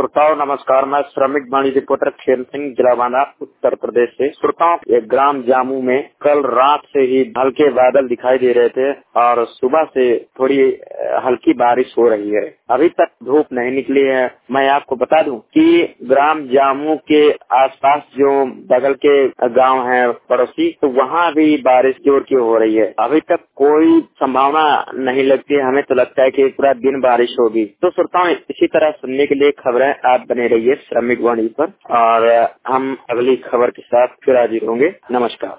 श्रोताओं नमस्कार। मैं श्रमिक वाणी रिपोर्टर खेम सिंह, जिला बांदा, उत्तर प्रदेश से। श्रोताओं, एक ग्राम जामू में कल रात से ही हल्के बादल दिखाई दे रहे थे और सुबह से थोड़ी हल्की बारिश हो रही है। अभी तक धूप नहीं निकली है। मैं आपको बता दूं कि ग्राम जामू के आसपास जो बगल के गांव हैं पड़ोसी, तो वहाँ भी बारिश जोर की हो रही है। अभी तक कोई संभावना नहीं लगती है। हमें तो लगता है कि पूरा दिन बारिश होगी। तो श्रोताओं, इसी तरह सुनने के लिए खबरें आप बने रहिए श्रमिक वाणी पर, और हम अगली खबर के साथ फिर हाजिर होंगे। नमस्कार।